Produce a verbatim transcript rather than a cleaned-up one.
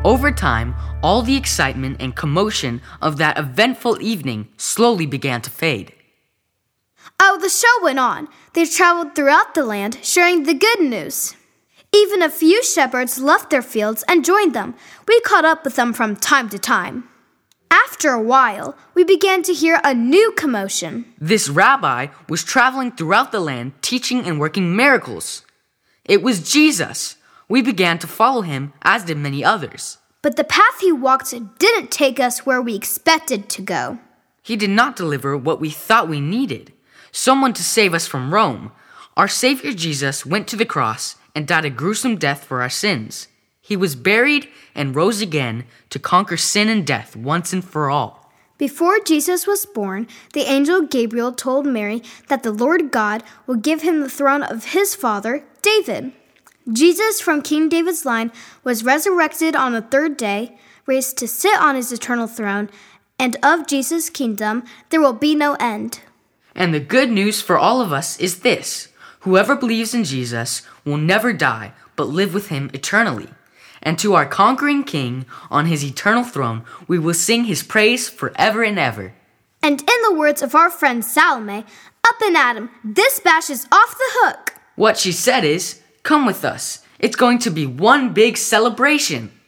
Over time, all the excitement and commotion of that eventful evening slowly began to fade. Oh, the show went on. They traveled throughout the land, sharing the good news. Even a few shepherds left their fields and joined them. We caught up with them from time to time. After a while, we began to hear a new commotion. This rabbi was traveling throughout the land, teaching and working miracles. It was Jesus. We began to follow him, as did many others. But the path he walked didn't take us where we expected to go. He did not deliver what we thought we needed, someone to save us from Rome. Our Savior Jesus went to the cross and died a gruesome death for our sins. He was buried and rose again to conquer sin and death once and for all. Before Jesus was born, the angel Gabriel told Mary that the Lord God would give him the throne of his father, David. Jesus from King David's line was resurrected on the third day, raised to sit on his eternal throne, and of Jesus' kingdom there will be no end. And the good news for all of us is this: whoever believes in Jesus will never die, but live with him eternally. And to our conquering King on his eternal throne, we will sing his praise forever and ever. And in the words of our friend Salome, up and at 'em, this bash is off the hook. What she said is, come with us. It's going to be one big celebration.